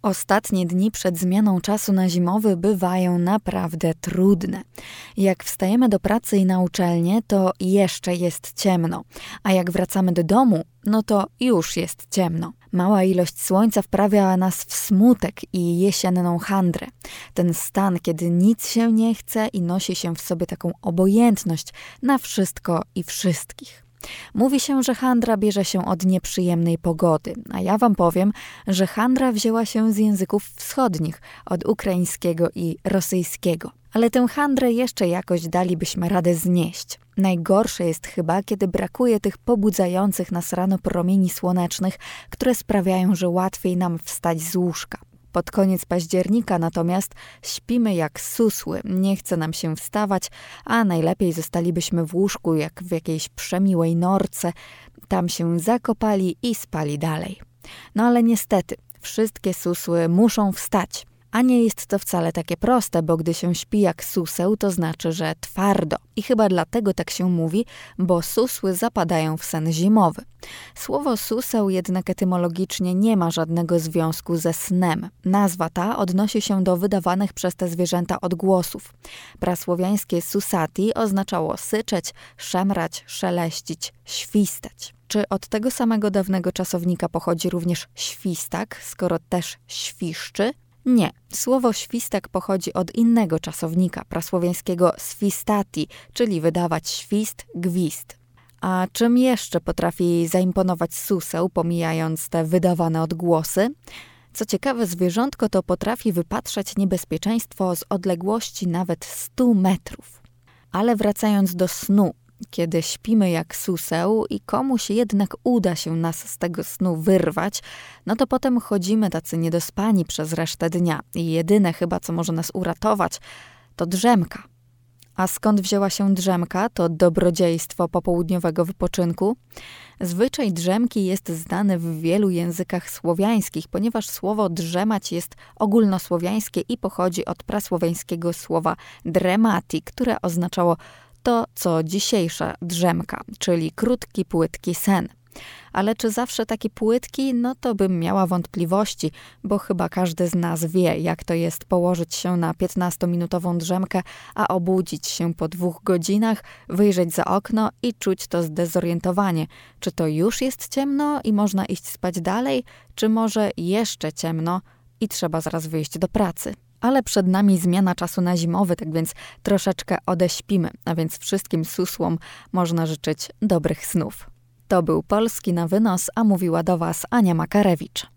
Ostatnie dni przed zmianą czasu na zimowy bywają naprawdę trudne. Jak wstajemy do pracy i na uczelnię, to jeszcze jest ciemno, a jak wracamy do domu, no to już jest ciemno. Mała ilość słońca wprawia nas w smutek i jesienną handrę. Ten stan, kiedy nic się nie chce i nosi się w sobie taką obojętność na wszystko i wszystkich. Mówi się, że handra bierze się od nieprzyjemnej pogody, a ja wam powiem, że handra wzięła się z języków wschodnich, od ukraińskiego i rosyjskiego. Ale tę handrę jeszcze jakoś dalibyśmy radę znieść. Najgorsze jest chyba, kiedy brakuje tych pobudzających nas rano promieni słonecznych, które sprawiają, że łatwiej nam wstać z łóżka. Pod koniec października natomiast śpimy jak susły, nie chce nam się wstawać, a najlepiej zostalibyśmy w łóżku jak w jakiejś przemiłej norce, tam się zakopali i spali dalej. No ale niestety, wszystkie susły muszą wstać. A nie jest to wcale takie proste, bo gdy się śpi jak suseł, to znaczy, że twardo. I chyba dlatego tak się mówi, bo susły zapadają w sen zimowy. Słowo suseł jednak etymologicznie nie ma żadnego związku ze snem. Nazwa ta odnosi się do wydawanych przez te zwierzęta odgłosów. Prasłowiańskie susati oznaczało syczeć, szemrać, szeleścić, świstać. Czy od tego samego dawnego czasownika pochodzi również świstak, skoro też świszczy? Nie. Słowo świstak pochodzi od innego czasownika, prasłowiańskiego swistati, czyli wydawać świst, gwizd. A czym jeszcze potrafi zaimponować suseł, pomijając te wydawane odgłosy? Co ciekawe, zwierzątko to potrafi wypatrzać niebezpieczeństwo z odległości nawet 100 metrów. Ale wracając do snu, kiedy śpimy jak suseł i komuś jednak uda się nas z tego snu wyrwać, no to potem chodzimy tacy niedospani przez resztę dnia i jedyne chyba, co może nas uratować, to drzemka. A skąd wzięła się drzemka, to dobrodziejstwo popołudniowego wypoczynku? Zwyczaj drzemki jest znany w wielu językach słowiańskich, ponieważ słowo drzemać jest ogólnosłowiańskie i pochodzi od prasłowiańskiego słowa dremati, które oznaczało to, co dzisiejsza drzemka, czyli krótki, płytki sen. Ale czy zawsze taki płytki? No to bym miała wątpliwości, bo chyba każdy z nas wie, jak to jest położyć się na 15-minutową drzemkę, a obudzić się po 2 godzinach, wyjrzeć za okno i czuć to zdezorientowanie. Czy to już jest ciemno i można iść spać dalej, czy może jeszcze ciemno i trzeba zaraz wyjść do pracy? Ale przed nami zmiana czasu na zimowy, tak więc troszeczkę odeśpimy, a więc wszystkim susłom można życzyć dobrych snów. To był Polski na wynos, a mówiła do Was Ania Makarewicz.